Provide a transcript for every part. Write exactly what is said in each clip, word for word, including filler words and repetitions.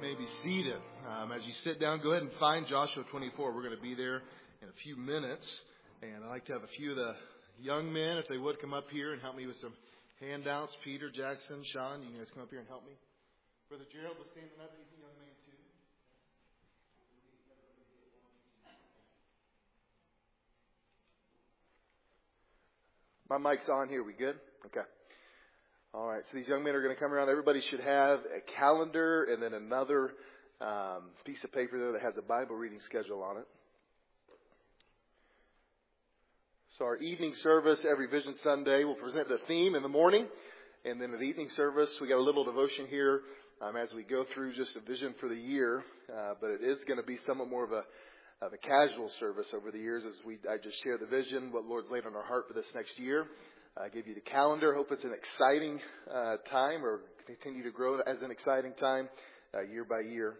may be seated. Um, as you sit down, go ahead and find Joshua twenty-four. We're going to be there in a few minutes. And I'd like to have a few of the young men, if they would, come up here and help me with some handouts. Peter, Jackson, Sean, you guys come up here and help me. Brother Gerald was standing up. He's a young man too. My mic's on here. We good? Okay. All right. So these young men are going to come around. Everybody should have a calendar and then another um, piece of paper there that has a Bible reading schedule on it. So our evening service every Vision Sunday will present the theme in the morning. And then at the evening service, we got a little devotion here um, as we go through just a vision for the year. Uh, but it is going to be somewhat more of a of a casual service over the years as we I just share the vision, what Lord's laid on our heart for this next year. I uh, give you the calendar. Hope it's an exciting uh, time or continue to grow as an exciting time uh, year by year.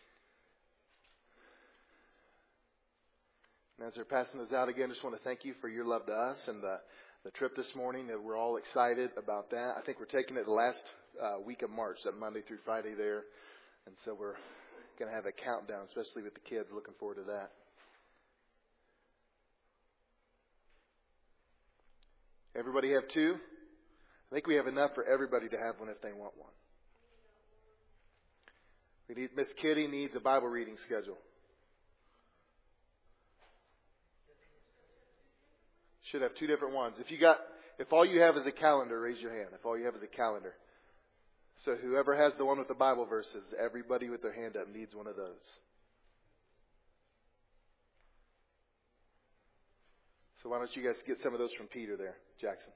And as they're passing those out again, I just want to thank you for your love to us and the, the trip this morning. That we're all excited about that. I think we're taking it the last uh, week of March, that Monday through Friday there. And so we're going to have a countdown, especially with the kids. Looking forward to that. Everybody have two? I think we have enough for everybody to have one if they want one. We need Miss Kitty needs a Bible reading schedule. Should have two different ones. If you got, if all you have is a calendar, raise your hand. If all you have is a calendar. So whoever has the one with the Bible verses, everybody with their hand up needs one of those. So why don't you guys get some of those from Peter there, Jackson?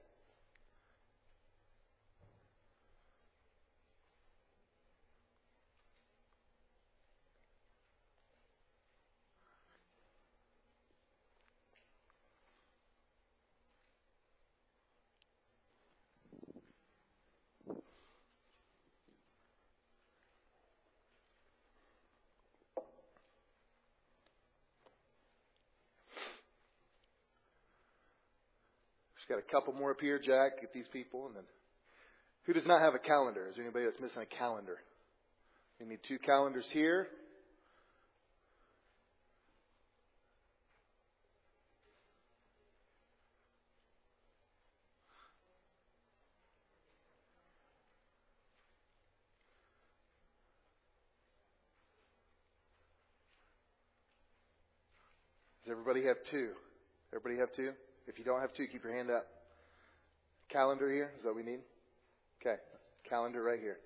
Got a couple more up here, Jack. Get these people. And then, who does not have a calendar? Is there anybody that's missing a calendar? We need two calendars here. Does everybody have two? Everybody have two? If you don't have two, keep your hand up. Calendar here, is that what we need? Okay, calendar right here.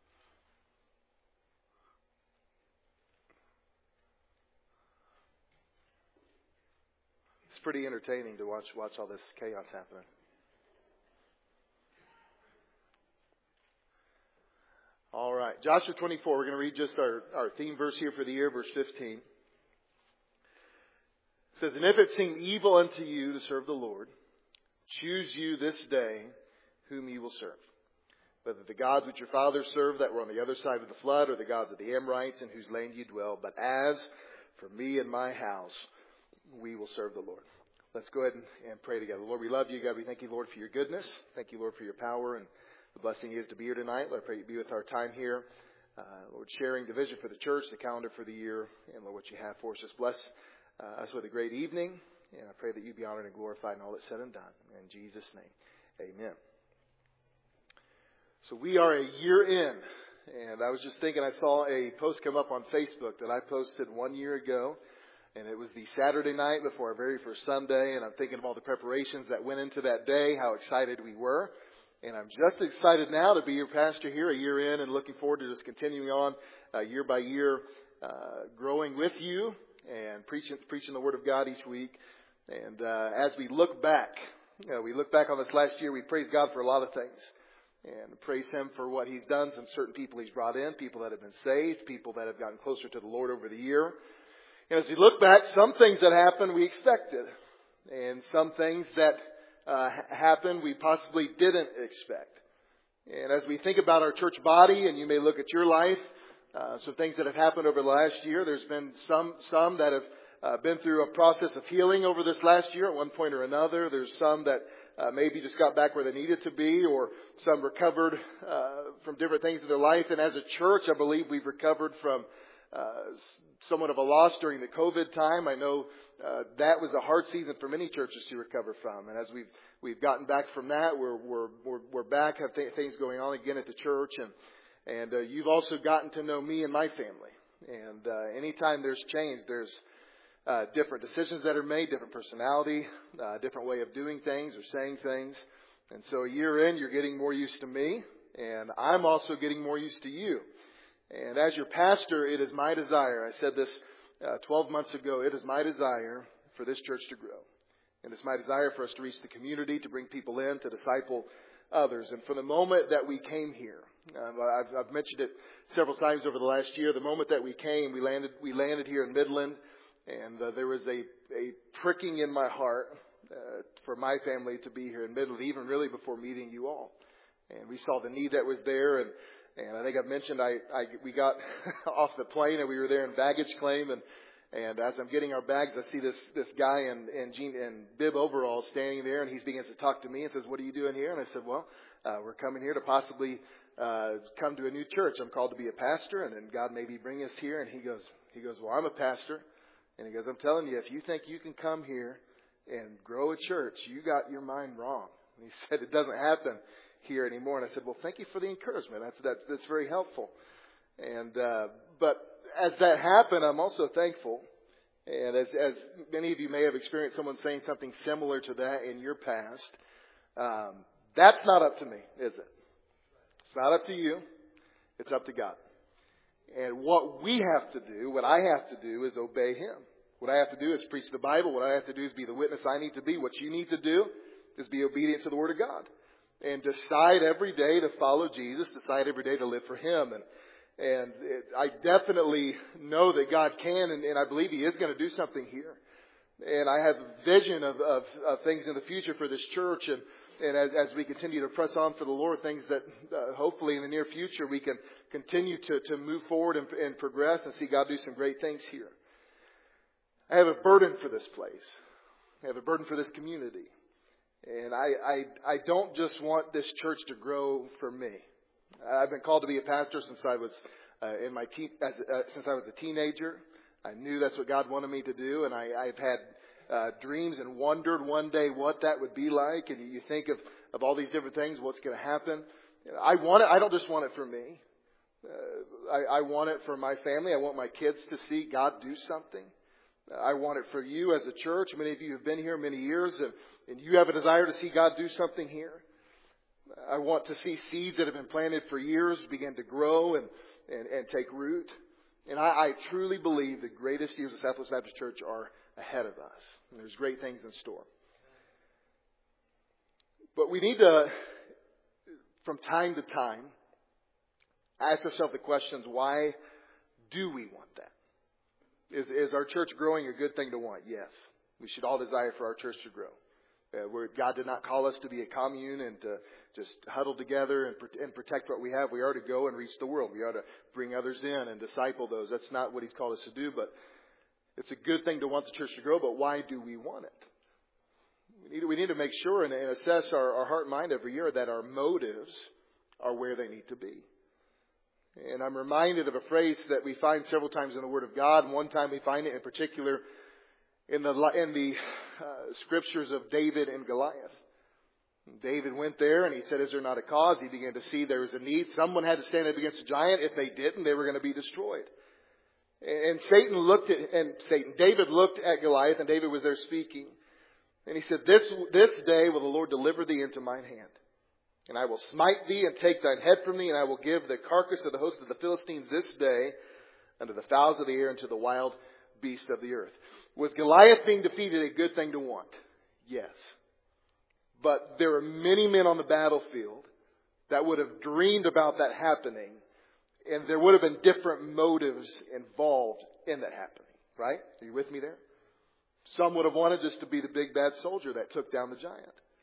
It's pretty entertaining to watch watch all this chaos happening. All right, Joshua twenty-four. We're going to read just our, our theme verse here for the year, verse fifteen. It says, "And if it seem evil unto you to serve the Lord, choose you this day whom ye will serve. Whether the gods which your fathers served that were on the other side of the flood, or the gods of the Amorites in whose land ye dwell. But as for me and my house, we will serve the Lord." Let's go ahead and, and pray together. Lord, we love you. God, we thank you, Lord, for your goodness. Thank you, Lord, for your power and the blessing is to be here tonight. Lord, I pray you be with our time here. Uh, Lord, sharing the vision for the church, the calendar for the year, and Lord, what you have for us. Just bless Uh, us with a great evening, and I pray that you be honored and glorified in all that's said and done. In Jesus' name, amen. So we are a year in, and I was just thinking, I saw a post come up on Facebook that I posted one year ago, and it was the Saturday night before our very first Sunday, and I'm thinking of all the preparations that went into that day, how excited we were. And I'm just excited now to be your pastor here a year in, and looking forward to just continuing on uh, year by year, uh, growing with you and preaching preaching the Word of God each week. And uh, as we look back, you know, we look back on this last year, we praise God for a lot of things. And praise Him for what He's done, some certain people He's brought in, people that have been saved, people that have gotten closer to the Lord over the year. And as we look back, some things that happened we expected. And some things that uh, happened we possibly didn't expect. And as we think about our church body, and you may look at your life, Uh, some things that have happened over the last year. There's been some some that have uh, been through a process of healing over this last year at one point or another. There's some that uh, maybe just got back where they needed to be, or some recovered uh, from different things in their life. And as a church, I believe we've recovered from uh, somewhat of a loss during the COVID time. I know uh, that was a hard season for many churches to recover from. And as we've we've gotten back from that, we're we're we're, we're back, have th- things going on again at the church, and and uh, you've also gotten to know me and my family. And uh, anytime there's change, there's uh, different decisions that are made, different personality, uh, different way of doing things or saying things. And so a year in, you're getting more used to me, and I'm also getting more used to you. And as your pastor, it is my desire, I said this uh, twelve months ago, it is my desire for this church to grow. And it's my desire for us to reach the community, to bring people in, to disciple others. And from the moment that we came here, um, I've, I've mentioned it several times over the last year, the moment that we came, we landed we landed here in Midland, and uh, there was a, a pricking in my heart uh, for my family to be here in Midland, even really before meeting you all. And we saw the need that was there, and And I think I've mentioned I, I we got off the plane and we were there in baggage claim, and and as I'm getting our bags, I see this this guy in in, jean, in bib overalls standing there, and he begins to talk to me and says, "What are you doing here?" And I said, "Well, uh, we're coming here to possibly uh, come to a new church. I'm called to be a pastor, and then God maybe bring us here." And he goes, he goes, "Well, I'm a pastor," and he goes, "I'm telling you, if you think you can come here and grow a church, you got your mind wrong." And he said, "It doesn't happen here anymore." And I said, "Well, thank you for the encouragement. That's that's, that's very helpful." And uh, but as that happened, I'm also thankful. And as, as many of you may have experienced someone saying something similar to that in your past, um, that's not up to me, is it? It's not up to you. It's up to God. And what we have to do, what I have to do, is obey Him. What I have to do is preach the Bible. What I have to do is be the witness I need to be. What you need to do is be obedient to the Word of God. And decide every day to follow Jesus. Decide every day to live for Him. And and it, I definitely know that God can, and, and I believe He is going to do something here. And I have a vision of, of, of things in the future for this church. And, and as, as we continue to press on for the Lord, things that uh, hopefully in the near future we can continue to, to move forward and, and progress and see God do some great things here. I have a burden for this place. I have a burden for this community. And I, I, I don't just want this church to grow for me. I've been called to be a pastor since I was uh, in my teen, as, uh, since I was a teenager. I knew that's what God wanted me to do, and I, I've had uh, dreams and wondered one day what that would be like. And you think of, of all these different things, what's going to happen. I want it. I don't just want it for me. Uh, I, I want it for my family. I want my kids to see God do something. I want it for you as a church. Many of you have been here many years, and, and you have a desire to see God do something here. I want to see seeds that have been planted for years begin to grow and, and, and take root. And I, I truly believe the greatest years of Southwest Baptist Church are ahead of us. And there's great things in store. But we need to, from time to time, ask ourselves the questions, why do we want that? Is, is our church growing a good thing to want? Yes. We should all desire for our church to grow. Uh, where God did not call us to be a commune and to just huddle together and, and protect what we have. We are to go and reach the world. We are to bring others in and disciple those. That's not what He's called us to do, but it's a good thing to want the church to grow, but why do we want it? We need, we need to make sure and, and assess our, our heart and mind every year that our motives are where they need to be. And I'm reminded of a phrase that we find several times in the Word of God. And one time we find it in particular in the in the uh, scriptures of David and Goliath. David went there and he said, "Is there not a cause?" He began to see there was a need. Someone had to stand up against a giant. If they didn't, they were going to be destroyed. And Satan looked at, and Satan, David looked at Goliath, and David was there speaking. And he said, this, this day will the Lord deliver thee into mine hand. And I will smite thee and take thine head from thee, and I will give the carcass of the host of the Philistines this day unto the fowls of the air and to the wild beasts of the earth. Was Goliath being defeated a good thing to want? Yes. But there are many men on the battlefield that would have dreamed about that happening, and there would have been different motives involved in that happening. Right? Are you with me there? Some would have wanted just to be the big bad soldier that took down the giant.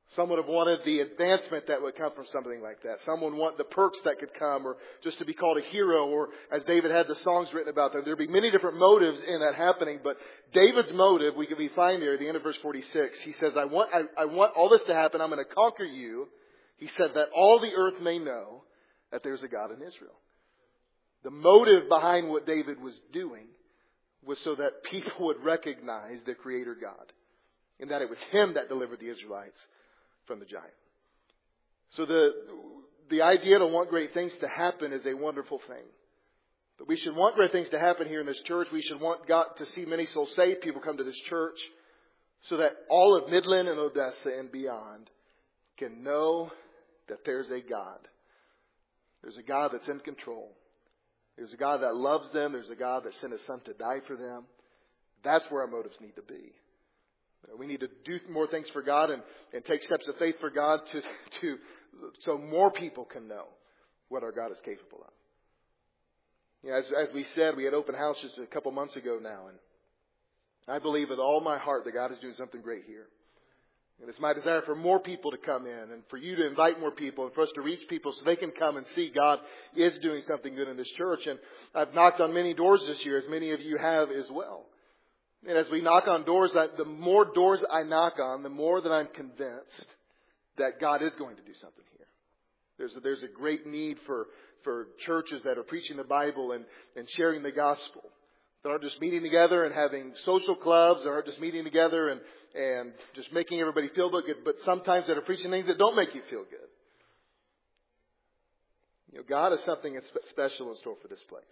Some would have wanted the advancement that would come from something like that. Some would want the perks that could come, or just to be called a hero, or as David had the songs written about them. There'd be many different motives in that happening, but David's motive, we can be find there at the end of verse forty-six. He says, I want, I, I want all this to happen. I'm going to conquer you. He said that all the earth may know that there's a God in Israel. The motive behind what David was doing was so that people would recognize the Creator God, and that it was Him that delivered the Israelites from the giant. So the the idea to want great things to happen is a wonderful thing. But we should want great things to happen here in this church. We should want God to see many souls saved, people come to this church, so that all of Midland and Odessa and beyond can know that there's a God. There's a God that's in control. There's a God that loves them. There's a God that sent His Son to die for them. That's where our motives need to be. We need to do more things for God and, and take steps of faith for God to, to, so more people can know what our God is capable of. You know, as, as we said, we had open house just a couple months ago now, and I believe with all my heart that God is doing something great here. And it's my desire for more people to come in, and for you to invite more people, and for us to reach people so they can come and see God is doing something good in this church. And I've knocked on many doors this year, as many of you have as well. And as we knock on doors, I, the more doors I knock on, the more that I'm convinced that God is going to do something here. There's a, there's a great need for, for churches that are preaching the Bible and, and sharing the gospel. That aren't just meeting together and having social clubs, that aren't just meeting together and, and just making everybody feel good, but sometimes that are preaching things that don't make you feel good. You know, God has something that's special in store for this place.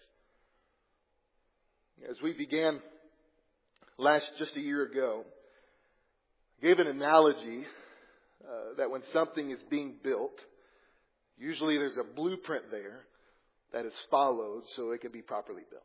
As we began last, just a year ago, I gave an analogy uh, that when something is being built, usually there's a blueprint there that is followed so it can be properly built.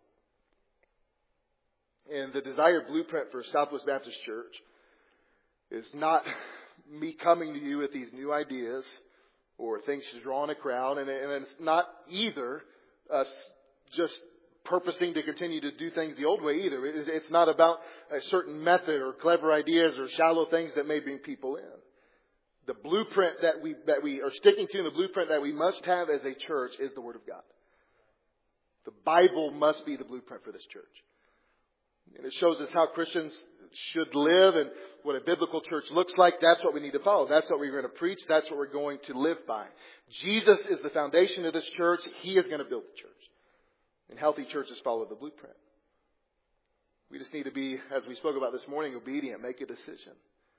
And the desired blueprint for Southwest Baptist Church is not me coming to you with these new ideas or things to draw in a crowd, and it's not either us just purposing to continue to do things the old way either. It's not about a certain method or clever ideas or shallow things that may bring people in. The blueprint that we that we are sticking to, and the blueprint that we must have as a church, is the Word of God. The Bible must be the blueprint for this church. And it shows us how Christians should live and what a biblical church looks like. That's what we need to follow. That's what we're going to preach. That's what we're going to live by. Jesus is the foundation of this church. He is going to build the church. And healthy churches follow the blueprint. We just need to be, as we spoke about this morning, obedient. Make a decision.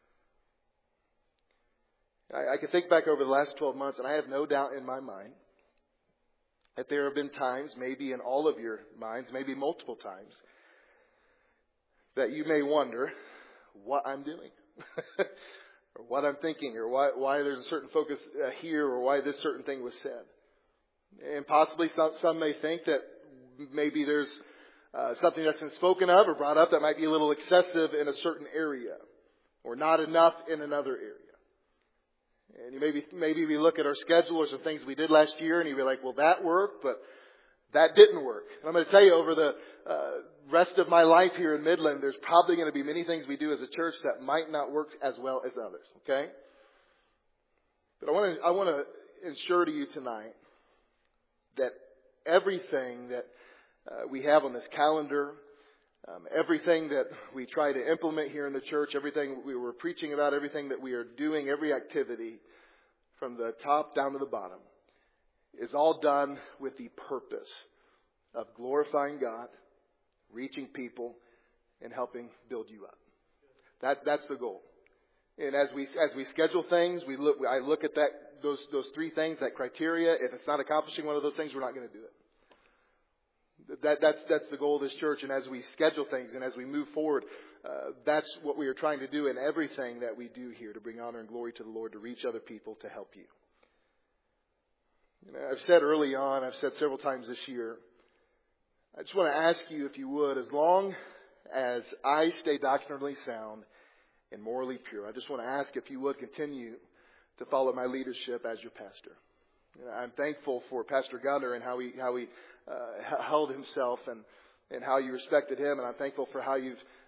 I, I can think back over the last twelve months, and I have no doubt in my mind that there have been times, maybe in all of your minds, maybe multiple times, that you may wonder what I'm doing or what I'm thinking, or why, why there's a certain focus uh, here, or why this certain thing was said. And possibly some, some may think that maybe there's uh, something that's been spoken of or brought up that might be a little excessive in a certain area, or not enough in another area. And you maybe maybe we look at our schedule or some things we did last year, and you'd be like, well, that worked, but that didn't work. And I'm going to tell you, over the uh, rest of my life here in Midland, there's probably going to be many things we do as a church that might not work as well as others. Okay? But I want to I want to ensure to you tonight that everything that uh, we have on this calendar, um, everything that we try to implement here in the church, everything we were preaching about, everything that we are doing, every activity from the top down to the bottom, is all done with the purpose of glorifying God, reaching people, and helping build you up. That that's the goal. And as we as we schedule things, we look. I look at that those those three things, that criteria. If it's not accomplishing one of those things, we're not going to do it. That that's that's the goal of this church. And as we schedule things and as we move forward, uh, that's what we are trying to do in everything that we do here, to bring honor and glory to the Lord, to reach other people, to help you. You know, I've said early on, I've said several times this year, I just want to ask you, if you would, as long as I stay doctrinally sound and morally pure, I just want to ask if you would continue to follow my leadership as your pastor. You know, I'm thankful for Pastor Gunner and how he how he uh, held himself and, and how you respected him, and I'm thankful for how you've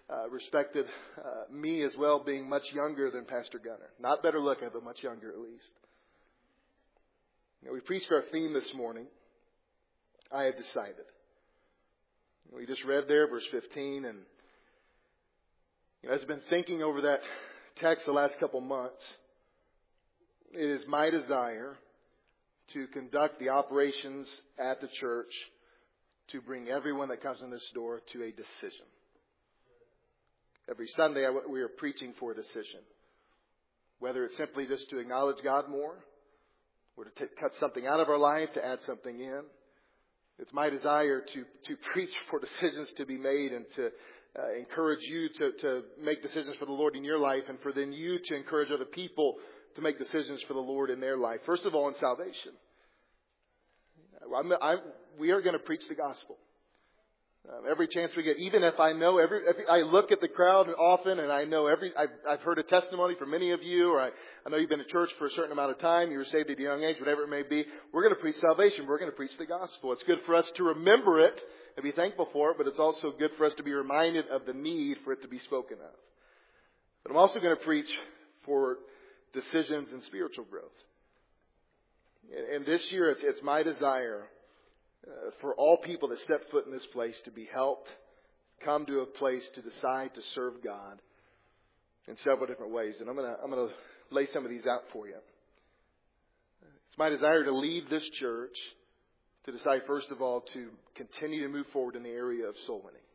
uh, respected uh, me as well, being much younger than Pastor Gunner. Not better looking, but much younger at least. You know, we preached our theme this morning, I have decided. We just read there, verse fifteen, and you know, as I've been thinking over that text the last couple months, it is my desire to conduct the operations at the church to bring everyone that comes in this door to a decision. Every Sunday we are preaching for a decision. Whether it's simply just to acknowledge God more, or to t- cut something out of our life, to add something in. It's my desire to, to preach for decisions to be made and to uh, encourage you to, to make decisions for the Lord in your life, and for then you to encourage other people to make decisions for the Lord in their life. First of all, in salvation. I'm, I'm, we are going to preach the gospel. Um, every chance we get, even if I know every, every, I look at the crowd often and I know every, I've, I've heard a testimony from many of you, or I, I know you've been in church for a certain amount of time, you were saved at a young age, whatever it may be. We're going to preach salvation. We're going to preach the gospel. It's good for us to remember it and be thankful for it, but it's also good for us to be reminded of the need for it to be spoken of. But I'm also going to preach for decisions and spiritual growth. And, and this year, it's, it's my desire Uh, for all people that step foot in this place to be helped, come to a place to decide to serve God in several different ways. And I'm going to I'm going to lay some of these out for you. It's my desire to lead this church to decide, first of all, to continue to move forward in the area of soul winning.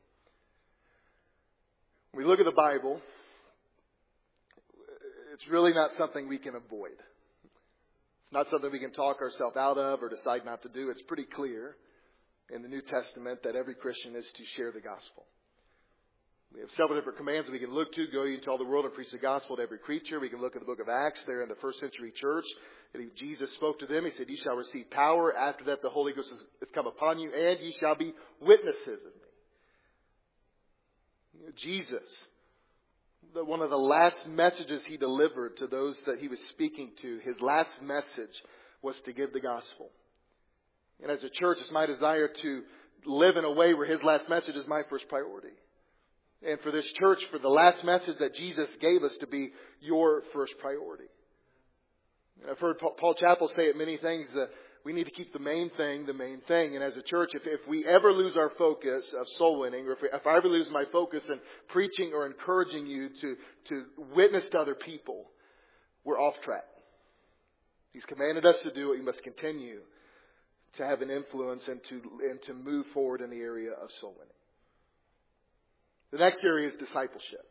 When we look at the Bible, it's really not something we can avoid. It's not something we can talk ourselves out of or decide not to do. It's pretty clear in the New Testament that every Christian is to share the gospel. We have several different commands that we can look to. Go ye into all the world and preach the gospel to every creature. We can look at the book of Acts there in the first century church. And he, Jesus spoke to them. He said, ye shall receive power. After that, the Holy Ghost has come upon you, and ye shall be witnesses of me. You know, Jesus, the, one of the last messages he delivered to those that he was speaking to, his last message was to give the gospel. And as a church, it's my desire to live in a way where his last message is my first priority. And for this church, for the last message that Jesus gave us to be your first priority. And I've heard Paul Chappell say it many things, that we need to keep the main thing the main thing. And as a church, if, if we ever lose our focus of soul winning, or if, we, if I ever lose my focus in preaching or encouraging you to, to witness to other people, we're off track. He's commanded us to do it. We must continue to have an influence and to, and to move forward in the area of soul winning. The next area is discipleship.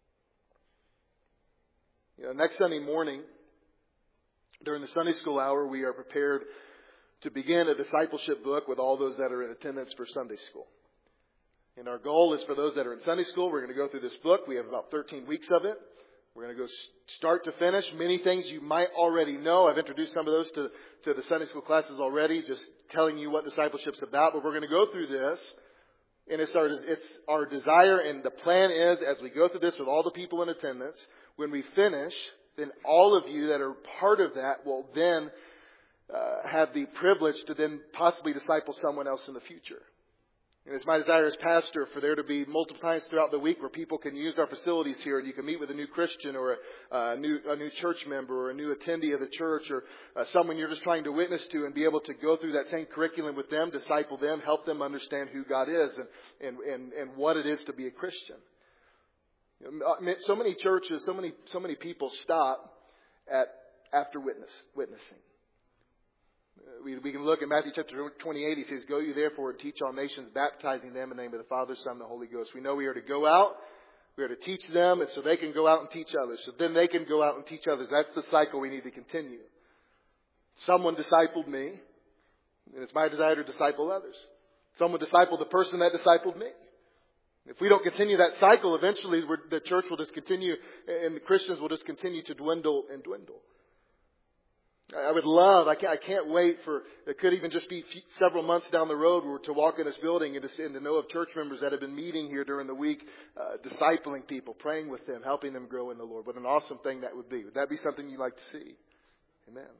You know, next Sunday morning, during the Sunday school hour, we are prepared to begin a discipleship book with all those that are in attendance for Sunday school. And our goal is for those that are in Sunday school, we're going to go through this book. We have about thirteen weeks of it. We're going to go start to finish. Many things you might already know. I've introduced some of those to, to the Sunday school classes already, just telling you what discipleship's about. But we're going to go through this. And it's our, it's our desire, and the plan is, as we go through this with all the people in attendance, when we finish, then all of you that are part of that will then uh, have the privilege to then possibly disciple someone else in the future. And it's my desire as pastor for there to be multiple times throughout the week where people can use our facilities here, and you can meet with a new Christian or a, a new a new church member or a new attendee of the church, or uh, someone you're just trying to witness to, and be able to go through that same curriculum with them, disciple them, help them understand who God is and and and, and what it is to be a Christian. You know, so many churches, so many so many people stop at after witness witnessing. We, we can look at Matthew chapter twenty-eight. He says, go you therefore and teach all nations, baptizing them in the name of the Father, Son, and the Holy Ghost. We know we are to go out. We are to teach them, and so they can go out and teach others. So then they can go out and teach others. That's the cycle we need to continue. Someone discipled me, and it's my desire to disciple others. Someone discipled the person that discipled me. If we don't continue that cycle, eventually we're, the church will just continue, and the Christians will just continue to dwindle and dwindle. I would love, I can't, I can't wait for, it could even just be few, several months down the road to walk in this building and to, and to know of church members that have been meeting here during the week, uh, discipling people, praying with them, helping them grow in the Lord. What an awesome thing that would be. Would that be something you'd like to see? Amen.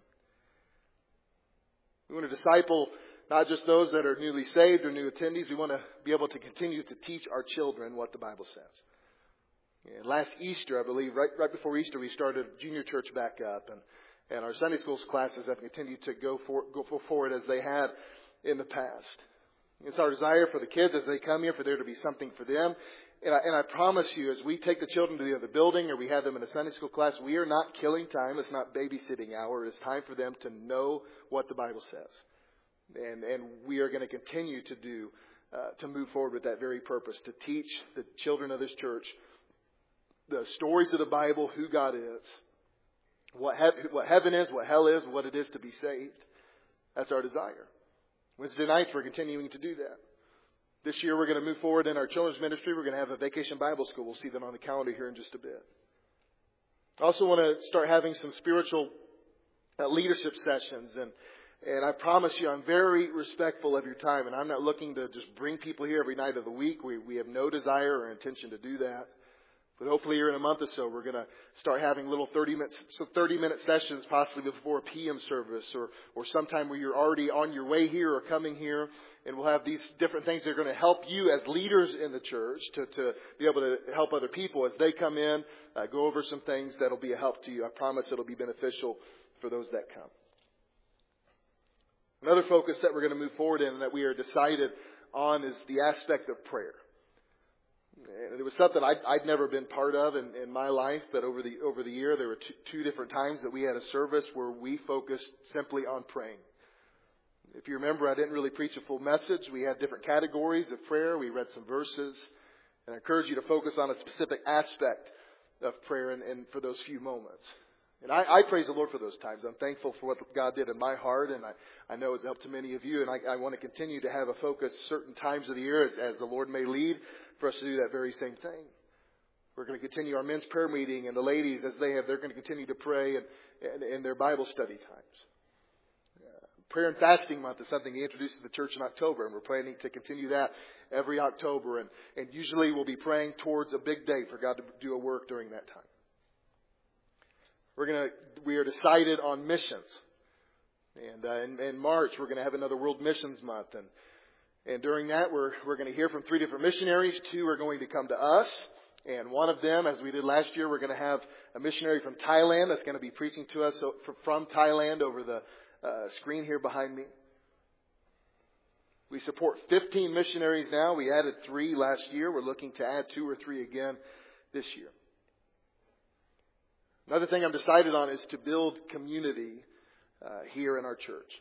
We want to disciple not just those that are newly saved or new attendees. We want to be able to continue to teach our children what the Bible says. And last Easter, I believe, right right before Easter, we started junior church back up, and, and our Sunday school classes have continued to go for go forward as they had in the past. It's our desire for the kids as they come here for there to be something for them. And I, and I promise you, as we take the children to the other building or we have them in a Sunday school class, we are not killing time. It's not babysitting hour. It's time for them to know what the Bible says. And, and we are going to continue to do, uh, to move forward with that very purpose, to teach the children of this church the stories of the Bible, who God is, what, he- what heaven is, what hell is, what it is to be saved. That's our desire. Wednesday nights, we're continuing to do that. This year, we're going to move forward in our children's ministry. We're going to have a vacation Bible school. We'll see them on the calendar here in just a bit. I also want to start having some spiritual uh, leadership sessions. And, and I promise you, I'm very respectful of your time. And I'm not looking to just bring people here every night of the week. We, we have no desire or intention to do that. But hopefully here in a month or so, we're going to start having little thirty minute, so thirty minute sessions, possibly before a P M service or, or sometime where you're already on your way here or coming here. And we'll have these different things that are going to help you as leaders in the church to, to be able to help other people as they come in, uh, go over some things that'll be a help to you. I promise it'll be beneficial for those that come. Another focus that we're going to move forward in and that we are decided on is the aspect of prayer. And it was something I'd, I'd never been part of in, in my life, but over the over the year, there were two, two different times that we had a service where we focused simply on praying. If you remember, I didn't really preach a full message. We had different categories of prayer. We read some verses. And I encourage you to focus on a specific aspect of prayer and, and for those few moments. And I, I praise the Lord for those times. I'm thankful for what God did in my heart, and I, I know it's helped to many of you. And I, I want to continue to have a focus certain times of the year as, as the Lord may lead for us to do that very same thing. We're going to continue our men's prayer meeting, and the ladies, as they have, they're going to continue to pray and in their Bible study times. Uh, prayer and fasting month is something he introduced to the church in October, and we're planning to continue that every October. And, and usually we'll be praying towards a big day for God to do a work during that time. We're going to, we are decided on missions. And uh, in, in March, we're going to have another World Missions Month. And And during that, we're we're going to hear from three different missionaries. Two are going to come to us. And one of them, as we did last year, we're going to have a missionary from Thailand that's going to be preaching to us from Thailand over the uh, screen here behind me. We support fifteen missionaries now. We added three last year. We're looking to add two or three again this year. Another thing I'm decided on is to build community uh, here in our church.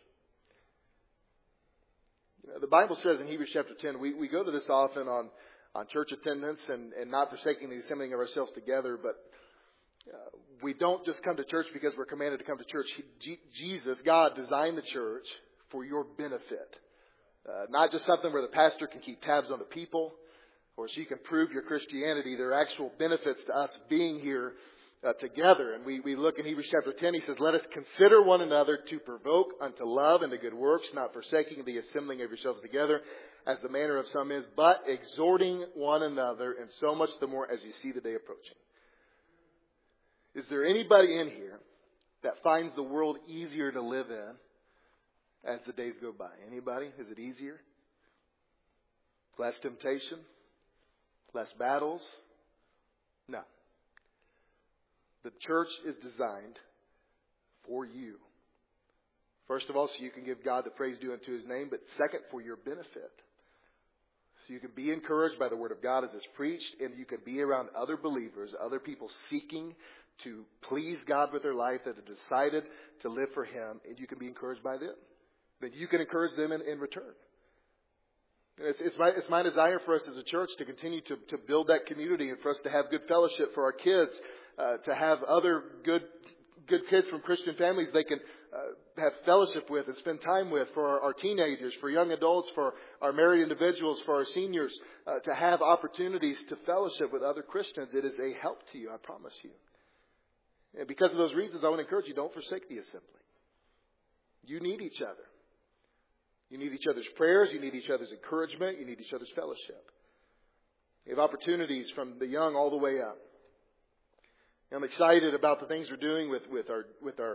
You know, the Bible says in Hebrews chapter ten, we, we go to this often on, on church attendance and, and not forsaking the assembling of ourselves together, but uh, we don't just come to church because we're commanded to come to church. He, Jesus, God, designed the church for your benefit. Uh, not just something where the pastor can keep tabs on the people or she can prove your Christianity. There are actual benefits to us being here Uh, together. And we, we look in Hebrews chapter ten, he says, let us consider one another to provoke unto love and to good works, not forsaking the assembling of yourselves together, as the manner of some is, but exhorting one another, and so much the more as you see the day approaching. Is there anybody in here that finds the world easier to live in as the days go by? Anybody? Is it easier? Less temptation? Less battles? No. The church is designed for you. First of all, so you can give God the praise due unto His name, but second, for your benefit. So you can be encouraged by the Word of God as it's preached, and you can be around other believers, other people seeking to please God with their life, that have decided to live for Him, and you can be encouraged by them. Then you can encourage them in, in return. It's, it's, my, it's my desire for us as a church to continue to, to build that community and for us to have good fellowship for our kids, uh, to have other good good kids from Christian families they can uh, have fellowship with and spend time with, for our, our teenagers, for young adults, for our married individuals, for our seniors, uh, to have opportunities to fellowship with other Christians. It is a help to you, I promise you. And because of those reasons, I want to encourage you, don't forsake the assembly. You need each other. You need each other's prayers. You need each other's encouragement. You need each other's fellowship. You have opportunities from the young all the way up. I'm excited about the things we're doing with, with our with our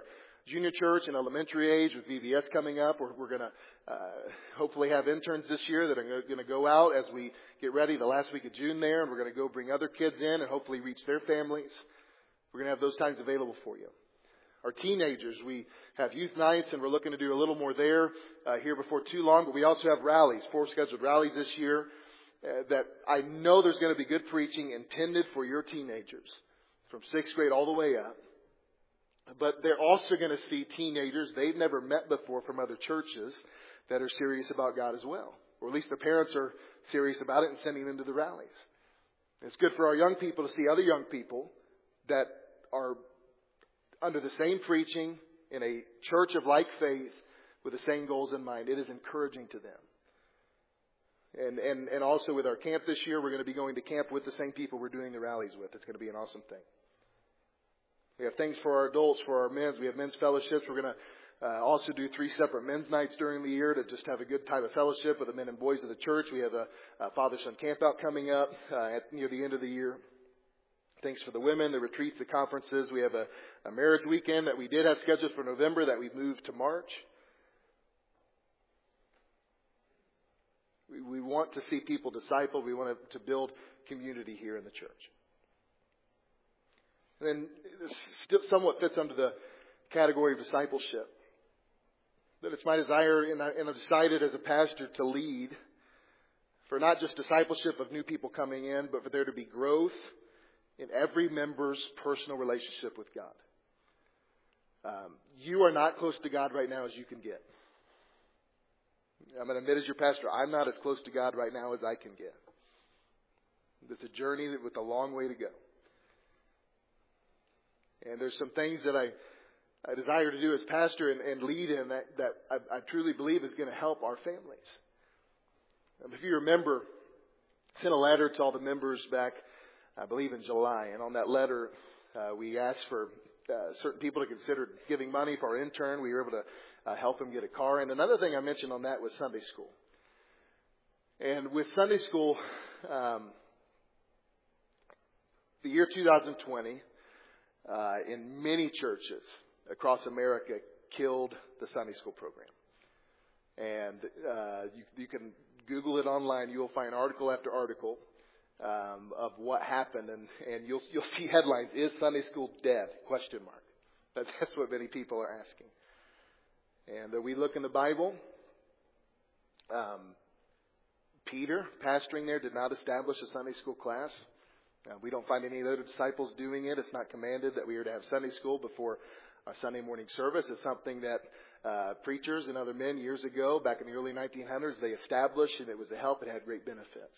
junior church and elementary age with V B S coming up. We're, we're going to uh, hopefully have interns this year that are going to go out as we get ready the last week of June there. And we're going to go bring other kids in and hopefully reach their families. We're going to have those times available for you. Our teenagers, we have youth nights, and we're looking to do a little more there uh, here before too long. But we also have rallies, four scheduled rallies this year uh, that I know there's going to be good preaching intended for your teenagers from sixth grade all the way up. But they're also going to see teenagers they've never met before from other churches that are serious about God as well. Or at least their parents are serious about it and sending them to the rallies. It's good for our young people to see other young people that are under the same preaching in a church of like faith with the same goals in mind. It is encouraging to them. And, and, and also with our camp this year, we're going to be going to camp with the same people we're doing the rallies with. It's going to be an awesome thing. We have things for our adults, for our men's. We have men's fellowships. We're going to uh, also do three separate men's nights during the year to just have a good time of fellowship with the men and boys of the church. We have a, a father-son camp out coming up uh, at near the end of the year. Things for the women, the retreats, the conferences. We have a, a marriage weekend that we did have scheduled for November that we moved to March. We, we want to see people discipled. We want to, to build community here in the church. And then this still somewhat fits under the category of discipleship. That it's my desire, and, I, and I've decided as a pastor to lead for not just discipleship of new people coming in, but for there to be growth in every member's personal relationship with God. Um, you are not close to God right now as you can get. I'm going to admit as your pastor, I'm not as close to God right now as I can get. It's a journey with a long way to go. And there's some things that I, I desire to do as pastor and, and lead in that, that I, I truly believe is going to help our families. Um, if you remember, I sent a letter to all the members back I believe in July. And on that letter, uh, we asked for uh, certain people to consider giving money for our intern. We were able to uh, help him get a car. And another thing I mentioned on that was Sunday school. And with Sunday school, um, the year two thousand twenty, uh, in many churches across America, killed the Sunday school program. And uh, you, you can Google it online. You will find article after article Um, of what happened, and, and you'll you'll see headlines: "Is Sunday school dead?" Question mark. That's, that's what many people are asking. And uh, we look in the Bible. Um, Peter, pastoring there, did not establish a Sunday school class. Uh, we don't find any other disciples doing it. It's not commanded that we are to have Sunday school before our Sunday morning service. It's something that uh, preachers and other men years ago, back in the early nineteen hundreds, they established, and it was a help. It had great benefits.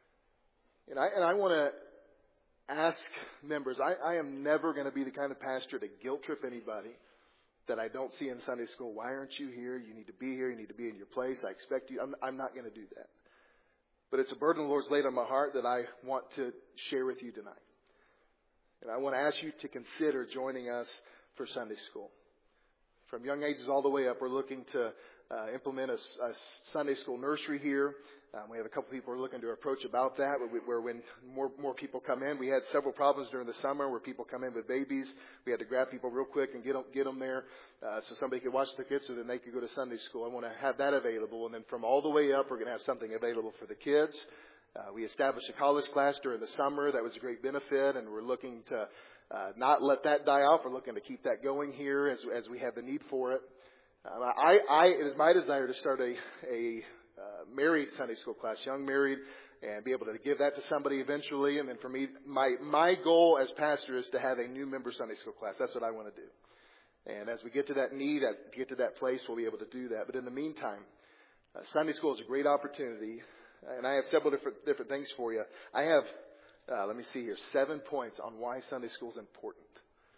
And I, and I want to ask members, I, I am never going to be the kind of pastor to guilt trip anybody that I don't see in Sunday school. Why aren't you here? You need to be here. You need to be in your place. I expect you. I'm, I'm not going to do that. But it's a burden the Lord's laid on my heart that I want to share with you tonight. And I want to ask you to consider joining us for Sunday school. From young ages all the way up, we're looking to uh, implement a, a Sunday school nursery here. Um, we have a couple people who are looking to approach about that, where, we, where when more more people come in. We had several problems during the summer where people come in with babies. We had to grab people real quick and get them, get them there uh, so somebody could watch their kids so then they could go to Sunday school. I want to have that available. And then from all the way up, we're going to have something available for the kids. Uh, we established a college class during the summer. That was a great benefit, and we're looking to uh, not let that die off. We're looking to keep that going here as, as we have the need for it. Um, I, I, it is my desire to start a, a Uh, married Sunday school class, young married, and be able to give that to somebody eventually. And then for me, my my goal as pastor is to have a new member Sunday school class. That's what I want to do. And as we get to that need, get to that place, we'll be able to do that. But in the meantime, uh, Sunday school is a great opportunity, and I have several different different things for you. I have, uh, let me see here, seven points on why Sunday school is important.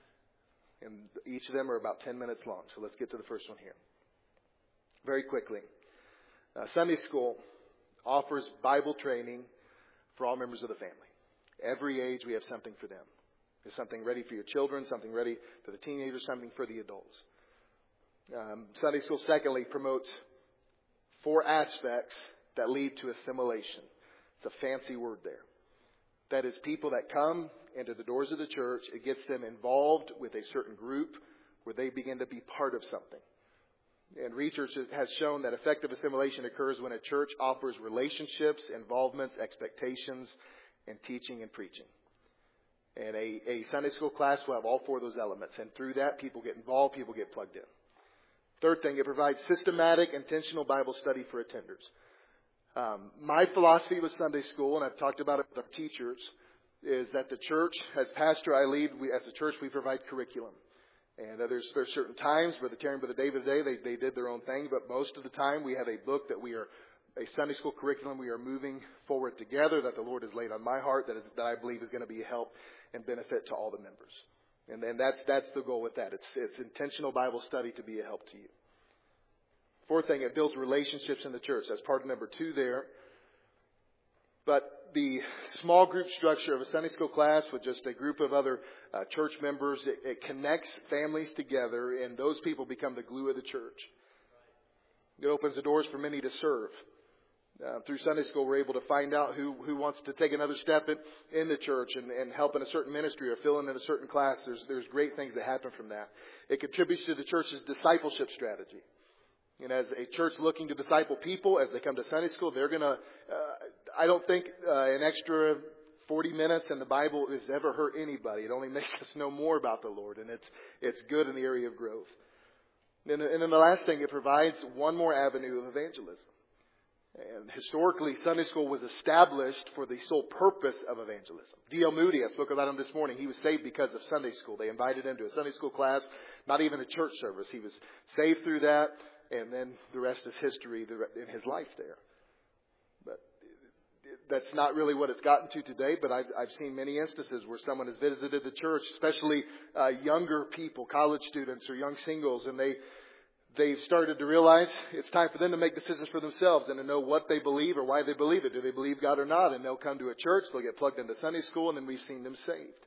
And each of them are about ten minutes long. So let's get to the first one here. Very quickly. Uh, Sunday school offers Bible training for all members of the family. Every age we have something for them. There's something ready for your children, something ready for the teenagers, something for the adults. Um, Sunday school, secondly, promotes four aspects that lead to assimilation. It's a fancy word there. That is, people that come into the doors of the church, it gets them involved with a certain group where they begin to be part of something. And research has shown that effective assimilation occurs when a church offers relationships, involvements, expectations, and teaching and preaching. And a, a Sunday school class will have all four of those elements. And through that, people get involved, people get plugged in. Third thing, it provides systematic, intentional Bible study for attenders. Um, my philosophy with Sunday school, and I've talked about it with our teachers, is that the church, as pastor I lead, we, as a church, we provide curriculum. And uh, there's there's certain times, Brother Terry and Brother David today, they, they did their own thing, but most of the time we have a book that we are, a Sunday school curriculum we are moving forward together that the Lord has laid on my heart that is that I believe is going to be a help and benefit to all the members. And and that's that's the goal with that. It's it's intentional Bible study to be a help to you. Fourth thing, it builds relationships in the church. That's part of number two there. But the small group structure of a Sunday school class with just a group of other uh, church members, it, it connects families together, and those people become the glue of the church. It opens the doors for many to serve. Uh, through Sunday school, we're able to find out who, who wants to take another step in, in the church and, and help in a certain ministry or fill in in a certain class. There's, there's great things that happen from that. It contributes to the church's discipleship strategy. And as a church looking to disciple people, as they come to Sunday school, they're going to, uh, I don't think uh, an extra forty minutes in the Bible has ever hurt anybody. It only makes us know more about the Lord, and it's it's good in the area of growth. And, and then the last thing, it provides one more avenue of evangelism. And historically, Sunday school was established for the sole purpose of evangelism. D L Moody, I spoke about him this morning. He was saved because of Sunday school. They invited him to a Sunday school class, not even a church service. He was saved through that. And then the rest is history in his life there. But that's not really what it's gotten to today. But I've, I've seen many instances where someone has visited the church, especially uh, younger people, college students or young singles, and they, they've started to realize it's time for them to make decisions for themselves and to know what they believe or why they believe it. Do they believe God or not? And they'll come to a church, they'll get plugged into Sunday school, and then we've seen them saved.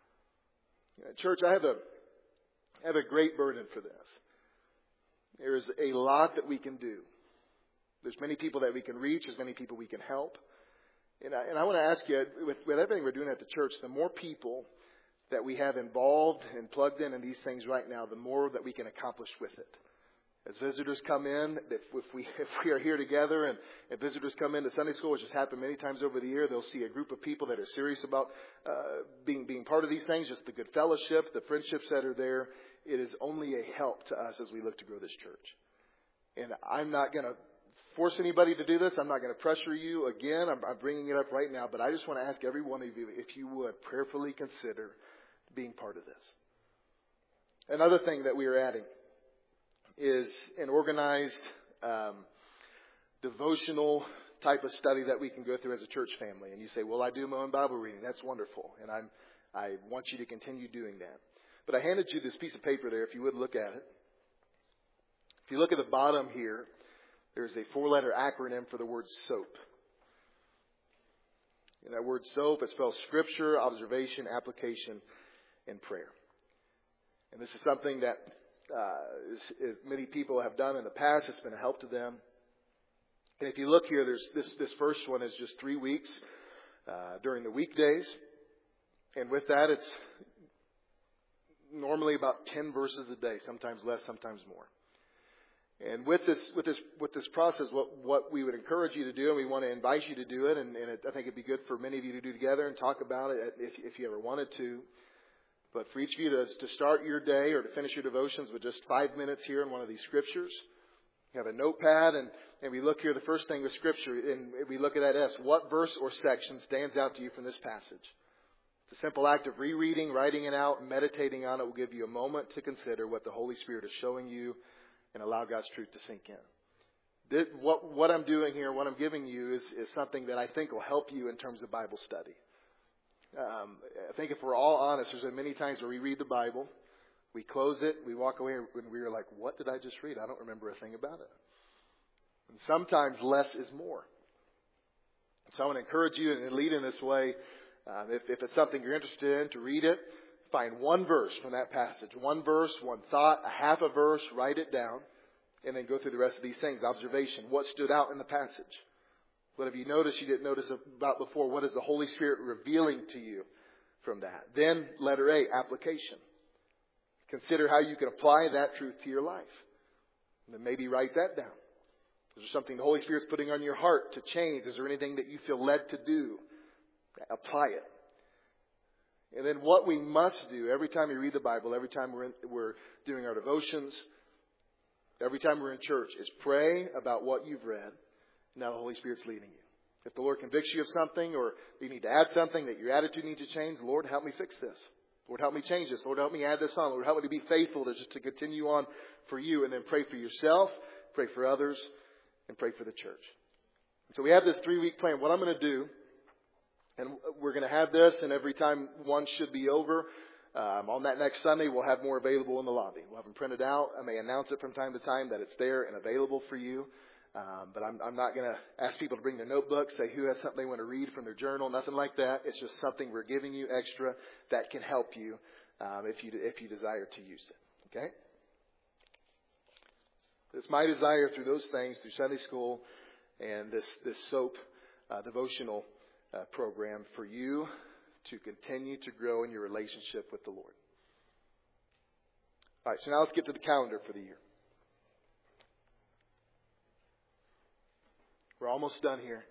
Church, I have a, I have a great burden for this. There is a lot that we can do. There's many people that we can reach. There's many people we can help. And I, and I want to ask you, with, with everything we're doing at the church, the more people that we have involved and plugged in in these things right now, the more that we can accomplish with it. As visitors come in, if, if we if we are here together and, and visitors come into Sunday school, which has happened many times over the year, they'll see a group of people that are serious about uh, being being part of these things, just the good fellowship, the friendships that are there. It is only a help to us as we look to grow this church. And I'm not going to force anybody to do this. I'm not going to pressure you again. I'm, I'm bringing it up right now. But I just want to ask every one of you, if you would, prayerfully consider being part of this. Another thing that we are adding is an organized um, devotional type of study that we can go through as a church family. And you say, well, I do my own Bible reading. That's wonderful. And I'm, I want you to continue doing that. But I handed you this piece of paper there, if you would look at it. If you look at the bottom here, there's a four-letter acronym for the word SOAP. And that word SOAP, it spells Scripture, Observation, Application, and Prayer. And this is something that uh, is, is many people have done in the past. It's been a help to them. And if you look here, there's this, this first one is just three weeks uh, during the weekdays. And with that, it's normally about ten verses a day, sometimes less, sometimes more. And with this, with this, with this process, what, what we would encourage you to do, and we want to invite you to do it, and, and it, I think it'd be good for many of you to do together and talk about it if, if you ever wanted to. But for each of you to, to start your day or to finish your devotions with just five minutes here in one of these scriptures, you have a notepad, and, and we look here, the first thing with Scripture, and we look at that S. What verse or section stands out to you from this passage? The simple act of rereading, writing it out, and meditating on it will give you a moment to consider what the Holy Spirit is showing you and allow God's truth to sink in. This, what, what I'm doing here, what I'm giving you is, is something that I think will help you in terms of Bible study. Um, I think if we're all honest, there's many times where we read the Bible, we close it, we walk away, and we are like, what did I just read? I don't remember a thing about it. And sometimes less is more. So I want to encourage you and lead in this way. Um, if, if it's something you're interested in, to read it, find one verse from that passage. One verse, one thought, a half a verse, write it down, and then go through the rest of these things. Observation. What stood out in the passage? What have you noticed you didn't notice about before? What is the Holy Spirit revealing to you from that? Then, letter A, application. Consider how you can apply that truth to your life. And then maybe write that down. Is there something the Holy Spirit's putting on your heart to change? Is there anything that you feel led to do? Apply it. And then what we must do every time we read the Bible, every time we're, in, we're doing our devotions, every time we're in church, is pray about what you've read. Now the Holy Spirit's leading you. If the Lord convicts you of something, or you need to add something, that your attitude needs to change, Lord, help me fix this. Lord, help me change this. Lord, help me add this on. Lord, help me to be faithful to just to continue on for you. And then pray for yourself, pray for others, and pray for the church. So we have this three-week plan. What I'm going to do, and we're going to have this, and every time one should be over, um, on that next Sunday, we'll have more available in the lobby. We'll have them printed out. I may announce it from time to time that it's there and available for you. Um, but I'm, I'm not going to ask people to bring their notebooks, say who has something they want to read from their journal, nothing like that. It's just something we're giving you extra that can help you um, if you if you desire to use it. Okay? It's my desire through those things, through Sunday school and this this SOAP uh, devotional uh, program, for you to continue to grow in your relationship with the Lord. All right, so now let's get to the calendar for the year. We're almost done here.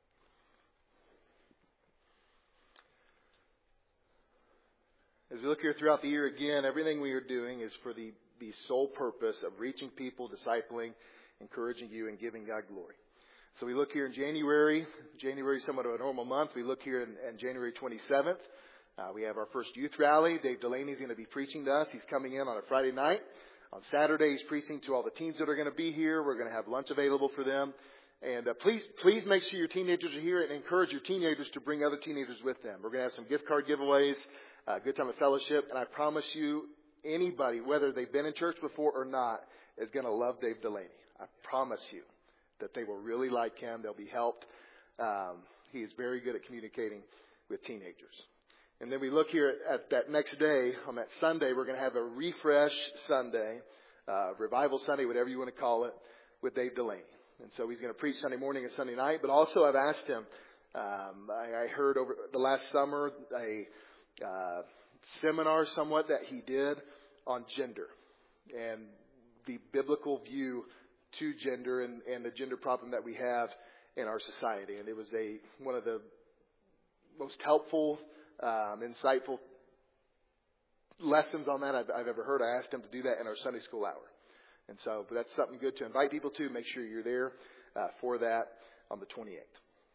As we look here throughout the year again, everything we are doing is for the, the sole purpose of reaching people, discipling, encouraging you, and giving God glory. So we look here in January. January is somewhat of a normal month. We look here in, in January twenty-seventh. Uh, we have our first youth rally. Dave Delaney is going to be preaching to us. He's coming in on a Friday night. On Saturday, he's preaching to all the teens that are going to be here. We're going to have lunch available for them. And uh, please, please make sure your teenagers are here, and encourage your teenagers to bring other teenagers with them. We're going to have some gift card giveaways, a uh, good time of fellowship, and I promise you, anybody, whether they've been in church before or not, is going to love Dave Delaney. I promise you that they will really like him. They'll be helped. Um, he is very good at communicating with teenagers. And then we look here at, at that next day, on that Sunday, we're going to have a refresh Sunday, uh, revival Sunday, whatever you want to call it, with Dave Delaney. And so he's going to preach Sunday morning and Sunday night. But also I've asked him, um, I, I heard over the last summer a uh, seminar somewhat that he did on gender and the biblical view to gender and, and the gender problem that we have in our society. And it was a one of the most helpful, um, insightful lessons on that I've, I've ever heard. I asked him to do that in our Sunday school hour. And so but that's something good to invite people to. Make sure you're there uh, for that on the twenty-eighth.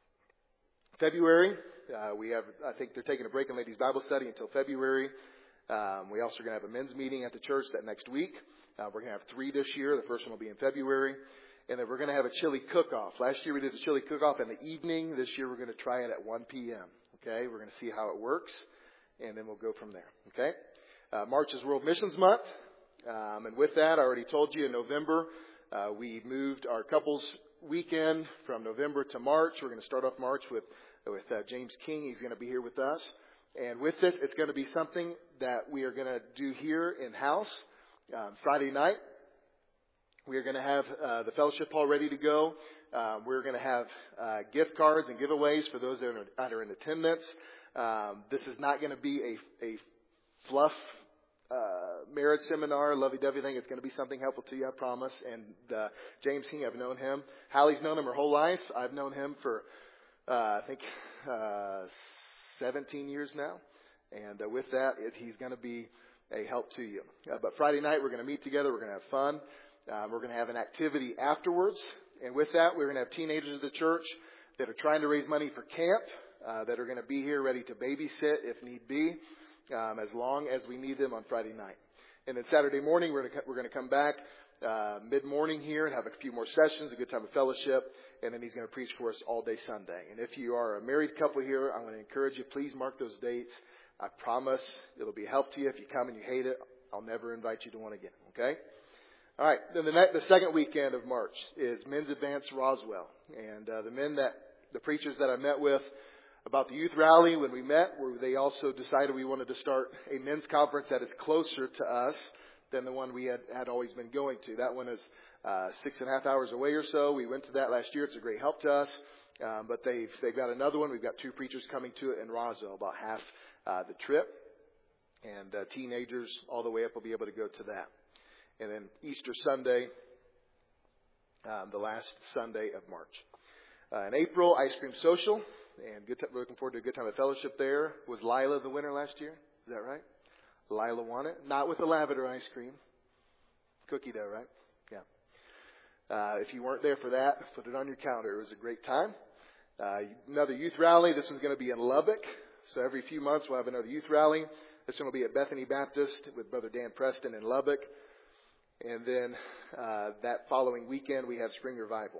February, uh, we have, I think they're taking a break in Ladies Bible Study until February. Um, we also are going to have a men's meeting at the church that next week. Uh, we're going to have three this year. The first one will be in February. And then we're going to have a chili cook-off. Last year we did a chili cook-off in the evening. This year we're going to try it at one p.m. Okay, we're going to see how it works. And then we'll go from there. Okay, uh, March is World Missions Month. Um, and with that, I already told you in November, uh, we moved our couples weekend from November to March. We're going to start off March with, with uh, James King. He's going to be here with us. And with this, it's going to be something that we are going to do here in-house. Um, Friday night, we are going to have uh, the fellowship hall ready to go. Um, we're going to have uh, gift cards and giveaways for those that are, that are in attendance. Um, this is not going to be a, a fluff Uh, marriage seminar, lovey-dovey thing. It's going to be something helpful to you, I promise. And uh, James King, I've known him. Hallie's known him her whole life. I've known him for, uh, I think, uh, seventeen years now. And uh, with that, it, he's going to be a help to you. Uh, but Friday night, we're going to meet together. We're going to have fun. Um, we're going to have an activity afterwards. And with that, we're going to have teenagers at the church that are trying to raise money for camp, uh, that are going to be here ready to babysit if need be. Um, as long as we need them on Friday night. And then Saturday morning, we're going to, we're going to come back uh, mid-morning here and have a few more sessions, a good time of fellowship, and then he's going to preach for us all day Sunday. And if you are a married couple here, I'm going to encourage you, please mark those dates. I promise it'll be a help to you. If you come and you hate it, I'll never invite you to one again, okay? All right, then the, next, the second weekend of March is Men's Advance Roswell. And uh, the men that, the preachers that I met with about the youth rally when we met, where they also decided we wanted to start a men's conference that is closer to us than the one we had, had always been going to. That one is uh, six and a half hours away or so. We went to that last year. It's a great help to us. Um, but they've, they've got another one. We've got two preachers coming to it in Roswell, about half uh, the trip. And uh, teenagers all the way up will be able to go to that. And then Easter Sunday, um, the last Sunday of March. Uh, in April, Ice Cream Social. And good t- looking forward to a good time of fellowship there. Was Lila the winner last year? Is that right? Lila won it. Not with the lavender ice cream. Cookie dough, right? Yeah. Uh, if you weren't there for that, put it on your calendar. It was a great time. Uh, another youth rally. This one's going to be in Lubbock. So every few months we'll have another youth rally. This one will be at Bethany Baptist with Brother Dan Preston in Lubbock. And then uh, that following weekend we have Spring Revival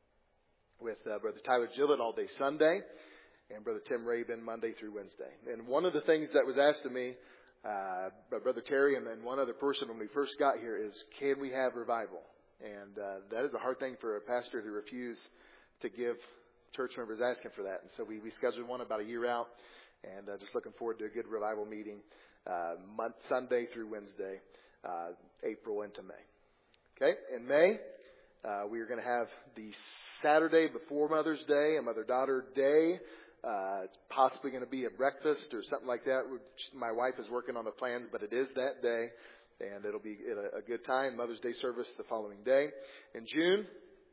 with uh, Brother Tyler Gillett all day Sunday and Brother Tim Rabin Monday through Wednesday. And one of the things that was asked of me uh, by Brother Terry and then one other person when we first got here is, can we have revival? And uh, that is a hard thing for a pastor to refuse to give church members asking for that. And so we, we scheduled one about a year out, and uh, just looking forward to a good revival meeting uh, month, Sunday through Wednesday, uh, April into May. Okay, in May, uh, we are going to have the Saturday before Mother's Day, a mother-daughter day. Uh, it's possibly going to be a breakfast or something like that. Which my wife is working on the plans, but it is that day, and it'll be a, a good time. Mother's Day service the following day. In June,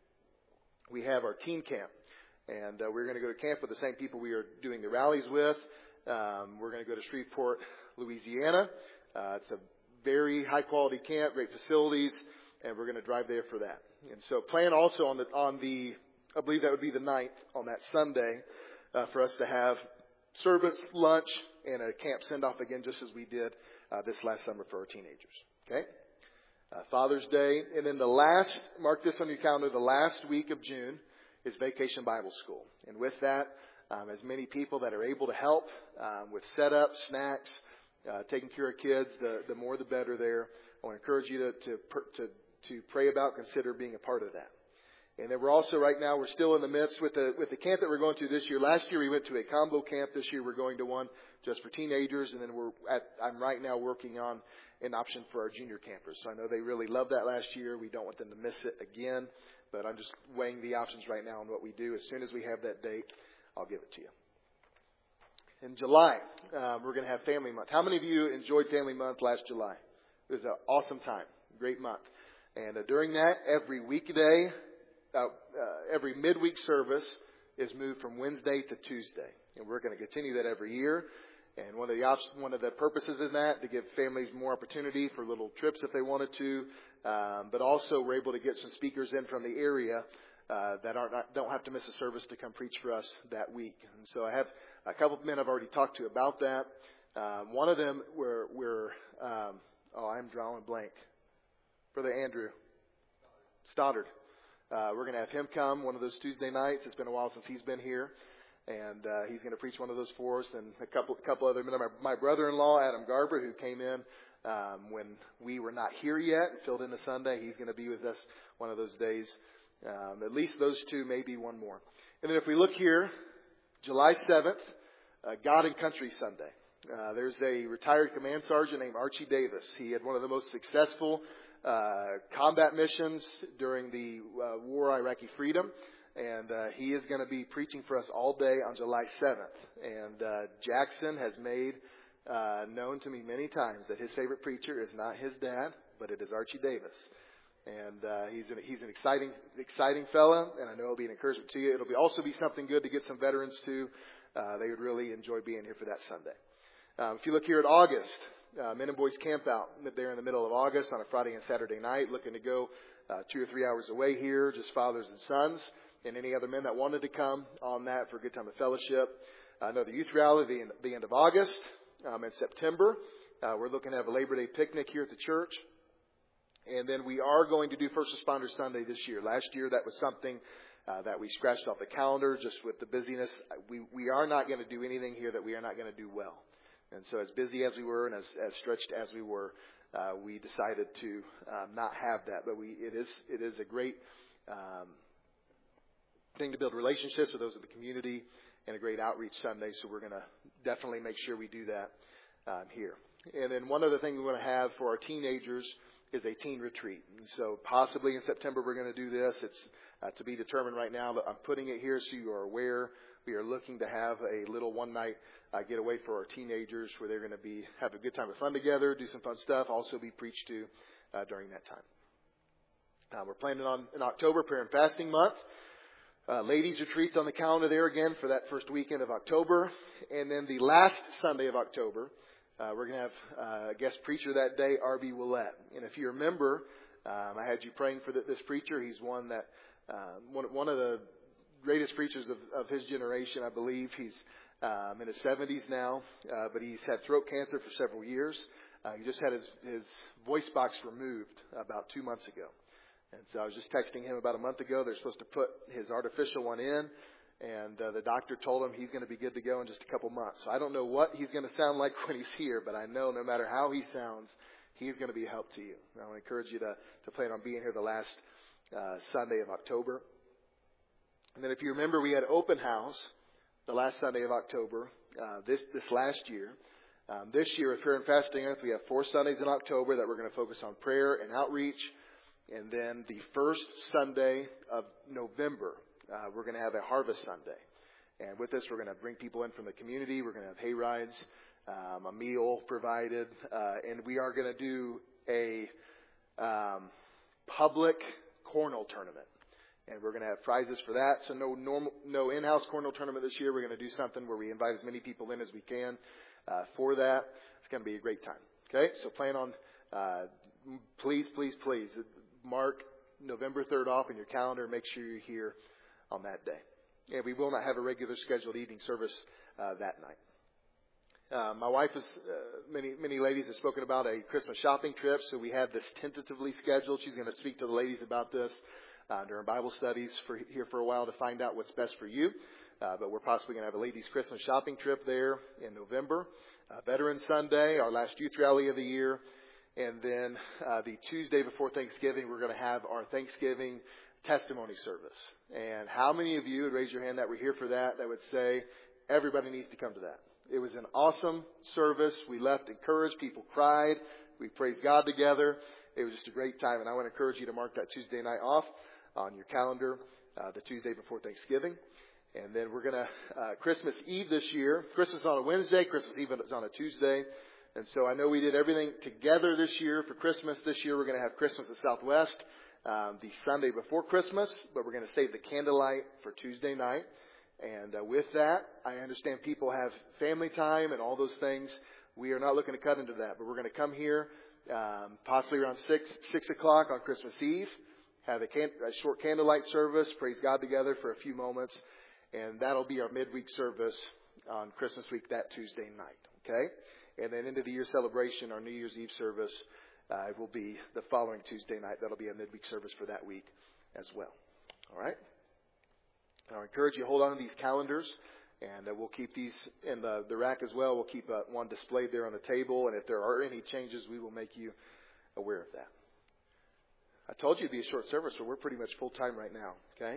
we have our teen camp, and uh, we're going to go to camp with the same people we are doing the rallies with. Um, we're going to go to Shreveport, Louisiana. Uh, it's a very high-quality camp, great facilities, and we're going to drive there for that. And so plan also on the, on the I believe that would be the ninth, on that Sunday, uh, for us to have service, lunch, and a camp send-off again, just as we did uh, this last summer for our teenagers. Okay? Uh, Father's Day. And then the last, mark this on your calendar, the last week of June is Vacation Bible School. And with that, um, as many people that are able to help um, with setup, snacks, uh, taking care of kids, the, the more the better there. I want to encourage you to, to, to, to pray about, consider being a part of that. And then we're also right now, we're still in the midst with the with the camp that we're going to this year. Last year we went to a combo camp. This year we're going to one just for teenagers. And then we're at, I'm right now working on an option for our junior campers. So I know they really loved that last year. We don't want them to miss it again. But I'm just weighing the options right now on what we do. As soon as we have that date, I'll give it to you. In July, um, we're going to have Family Month. How many of you enjoyed Family Month last July? It was an awesome time. Great month. And uh, during that, every weekday, Uh, uh, every midweek service is moved from Wednesday to Tuesday, and we're going to continue that every year. And one of the op- one of the purposes in that to give families more opportunity for little trips if they wanted to, um, but also we're able to get some speakers in from the area uh, that aren't not, don't have to miss a service to come preach for us that week. And so I have a couple of men I've already talked to about that. Um, one of them we're we're um, oh I'm drawing blank. Brother Andrew Stoddard. Uh, we're going to have him come one of those Tuesday nights. It's been a while since he's been here. And uh, he's going to preach one of those for us. And a couple couple other men. My, my brother-in-law, Adam Garber, who came in um, when we were not here yet and filled in the Sunday. He's going to be with us one of those days. Um, at least those two, maybe one more. And then if we look here, July seventh, uh, God and Country Sunday. Uh, there's a retired command sergeant named Archie Davis. He had one of the most successful Uh, combat missions during the uh, War Iraqi Freedom, and uh, he is going to be preaching for us all day on July seventh. And uh, Jackson has made uh, known to me many times that his favorite preacher is not his dad, but it is Archie Davis. And uh, he's an, he's an exciting exciting fella, and I know it'll be an encouragement to you. It'll be also be something good to get some veterans to. Uh, they would really enjoy being here for that Sunday. Um, if you look here at August. Uh, Men and Boys Camp Out there in the middle of August on a Friday and Saturday night, looking to go uh, two or three hours away here, just fathers and sons, and any other men that wanted to come on that for a good time of fellowship. Uh, another youth rally at the end, the end of August. Um, in September, uh, we're looking to have a Labor Day picnic here at the church. And then we are going to do First Responder Sunday this year. Last year, that was something uh, that we scratched off the calendar just with the busyness. We, we are not going to do anything here that we are not going to do well. And so as busy as we were and as, as stretched as we were, uh, we decided to um, not have that. But we it is it is a great um, thing to build relationships with those in the community and a great outreach Sunday. So we're going to definitely make sure we do that um, here. And then one other thing we want to have for our teenagers is a teen retreat. And so possibly in September we're going to do this. It's uh, to be determined right now. I'm putting it here so you are aware. We are looking to have a little one-night uh, getaway for our teenagers where they're going to be have a good time of fun together, do some fun stuff, also be preached to uh, during that time. Uh, we're planning on in October, prayer and fasting month. Uh, ladies retreats on the calendar there again for that first weekend of October. And then the last Sunday of October, uh, we're going to have uh, a guest preacher that day, R B Willett. And if you remember, um, I had you praying for the, this preacher. He's one that uh, one, one of the greatest preachers of, of his generation, I believe. He's um, in his seventies now, uh, but he's had throat cancer for several years. Uh, he just had his, his voice box removed about two months ago. And so I was just texting him about a month ago. They're supposed to put his artificial one in, and uh, the doctor told him he's going to be good to go in just a couple months. So I don't know what he's going to sound like when he's here, but I know no matter how he sounds, he's going to be a help to you. And I want to encourage you to, to plan on being here the last uh, Sunday of October. And then if you remember, we had open house the last Sunday of October, uh, this this last year. Um, this year with Prayer and Fasting Earth, we have four Sundays in October that we're going to focus on prayer and outreach. And then the first Sunday of November, uh, we're going to have a Harvest Sunday. And with this, we're going to bring people in from the community. We're going to have hay rides, um, a meal provided. Uh, and we are going to do a um, public cornhole tournament. And we're going to have prizes for that. So no normal, no in-house cornhole tournament this year. We're going to do something where we invite as many people in as we can uh, for that. It's going to be a great time. Okay, so plan on, uh, please, please, please, mark November third off in your calendar. Make sure you're here on that day. And we will not have a regular scheduled evening service uh, that night. Uh, my wife has, uh, many many ladies have spoken about a Christmas shopping trip. So we have this tentatively scheduled. She's going to speak to the ladies about this Uh, during Bible studies for here for a while to find out what's best for you. Uh, but we're possibly going to have a ladies' Christmas shopping trip there in November. Uh, Veterans Sunday, our last youth rally of the year. And then uh, the Tuesday before Thanksgiving, we're going to have our Thanksgiving testimony service. And how many of you would raise your hand that were here for that, that would say everybody needs to come to that? It was an awesome service. We left encouraged. People cried. We praised God together. It was just a great time. And I want to encourage you to mark that Tuesday night off on your calendar, uh, the Tuesday before Thanksgiving. And then we're going to, uh, Christmas Eve this year, Christmas on a Wednesday, Christmas Eve is on a Tuesday. And so I know we did everything together this year for Christmas. This year we're going to have Christmas at Southwest, um, the Sunday before Christmas, but we're going to save the candlelight for Tuesday night. And uh, with that, I understand people have family time and all those things. We are not looking to cut into that, but we're going to come here, um, possibly around six, six o'clock on Christmas Eve. Have a, can- a short candlelight service, praise God together for a few moments, and that'll be our midweek service on Christmas week that Tuesday night, okay? And then into the year celebration, our New Year's Eve service uh, will be the following Tuesday night. That'll be a midweek service for that week as well, all right? And I'll encourage you to hold on to these calendars, and uh, we'll keep these in the, the rack as well. We'll keep uh, one displayed there on the table, and if there are any changes, we will make you aware of that. I told you it'd be a short service, so we're pretty much full time right now, okay?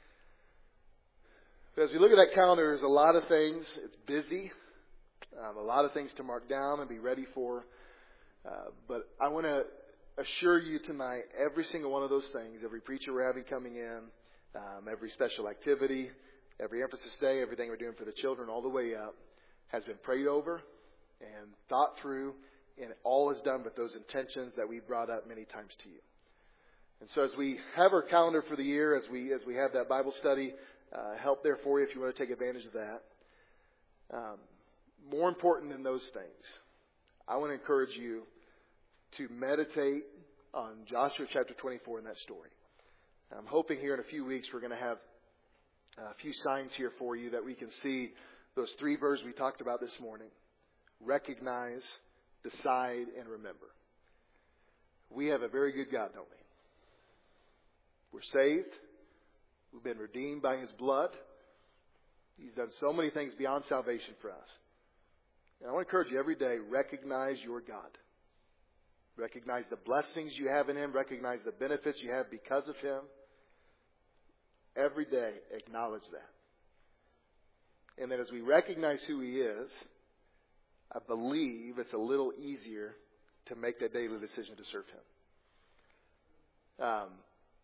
But as we look at that calendar, there's a lot of things. It's busy. Um, a lot of things to mark down and be ready for. Uh, but I want to assure you tonight, every single one of those things, every preacher we're having coming in, um, every special activity, every emphasis day, everything we're doing for the children all the way up, has been prayed over and thought through, and all is done with those intentions that we've brought up many times to you. And so as we have our calendar for the year, as we as we have that Bible study, uh, help there for you if you want to take advantage of that. Um, more important than those things, I want to encourage you to meditate on Joshua chapter twenty-four in that story. I'm hoping here in a few weeks we're going to have a few signs here for you that we can see those three verbs we talked about this morning. Recognize, decide, and remember. We have a very good God, don't we? We're saved. We've been redeemed by His blood. He's done so many things beyond salvation for us. And I want to encourage you every day, recognize your God. Recognize the blessings you have in Him. Recognize the benefits you have because of Him. Every day, acknowledge that. And then as we recognize who He is, I believe it's a little easier to make that daily decision to serve Him. Um,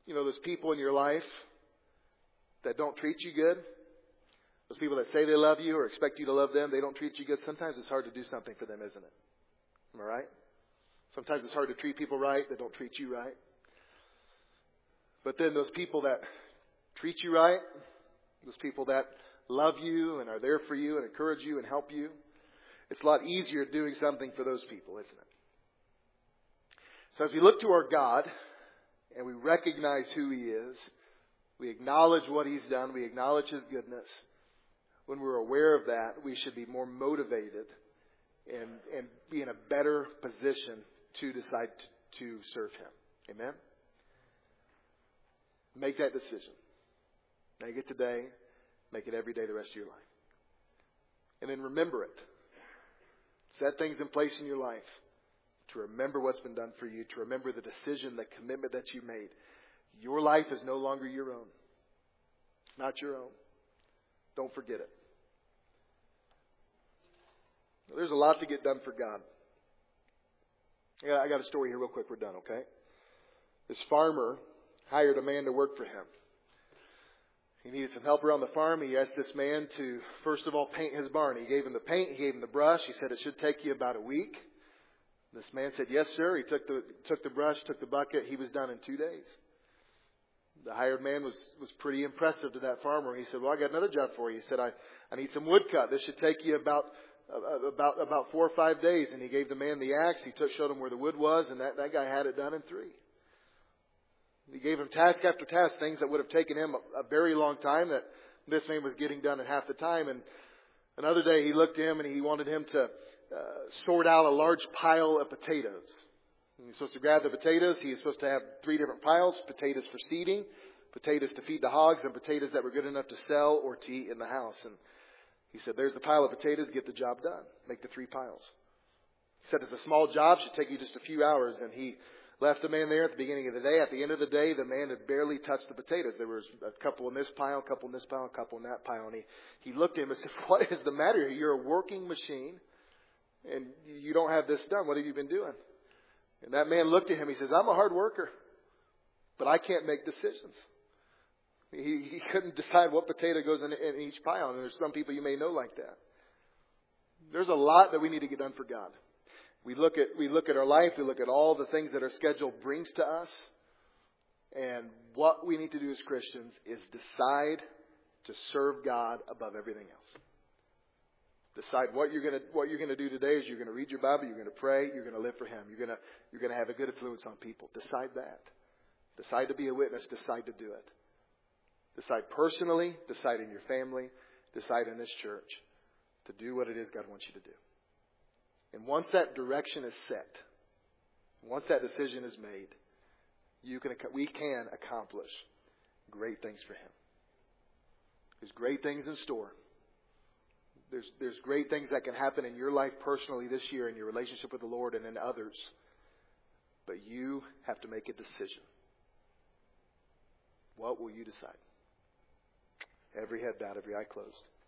You know, those people in your life that don't treat you good, those people that say they love you or expect you to love them, they don't treat you good. Sometimes it's hard to do something for them, isn't it? Am I right? Sometimes it's hard to treat people right that don't treat you right. But then those people that treat you right, those people that love you and are there for you and encourage you and help you, it's a lot easier doing something for those people, isn't it? So as we look to our God and we recognize who He is, we acknowledge what He's done, we acknowledge His goodness. When we're aware of that, we should be more motivated and, and be in a better position to decide to, to serve Him. Amen? Make that decision. Make it today. Make it every day the rest of your life. And then remember it. Set things in place in your life to remember what's been done for you, to remember the decision, the commitment that you made. Your life is no longer your own. It's not your own. Don't forget it. There's a lot to get done for God. I got a story here real quick. We're done, okay? This farmer hired a man to work for him. He needed some help around the farm. He asked this man to, first of all, paint his barn. He gave him the paint. He gave him the brush. He said it should take you about a week. This man said, yes, sir. He took the took the brush, took the bucket. He was done in two days. The hired man was, was pretty impressive to that farmer. He said, well, I got another job for you. He said, I, I need some wood cut. This should take you about uh, about about four or five days. And he gave the man the axe. He took showed him where the wood was, and that, that guy had it done in three. He gave him task after task, things that would have taken him a, a very long time that this man was getting done in half the time. And another day he looked at him and he wanted him to uh, sort out a large pile of potatoes. And he's supposed to grab the potatoes. He's supposed to have three different piles: potatoes for seeding, potatoes to feed the hogs, and potatoes that were good enough to sell or to eat in the house. And he said, there's the pile of potatoes. Get the job done. Make the three piles. He said, it's a small job. Should take you just a few hours. And he left the man there at the beginning of the day. At the end of the day, the man had barely touched the potatoes. There was a couple in this pile, a couple in this pile, a couple in that pile. And he, he looked at him and said, what is the matter here? You're a working machine, and you don't have this done. What have you been doing? And that man looked at him. He says, I'm a hard worker, but I can't make decisions. He, he couldn't decide what potato goes in, in each pile. And there's some people you may know like that. There's a lot that we need to get done for God. We look at we look at our life. We look at all the things that our schedule brings to us. And what we need to do as Christians is decide to serve God above everything else. Decide what you're going to what you're going to do today is you're going to read your Bible, you're going to pray, you're going to live for Him. You're going to you're going to have a good influence on people. Decide that. Decide to be a witness. Decide to do it. Decide personally. Decide in your family. Decide in this church to do what it is God wants you to do. And once that direction is set, once that decision is made, you can we can accomplish great things for Him. There's great things in store. There's there's great things that can happen in your life personally this year in your relationship with the Lord and in others. But you have to make a decision. What will you decide? Every head bowed, every eye closed.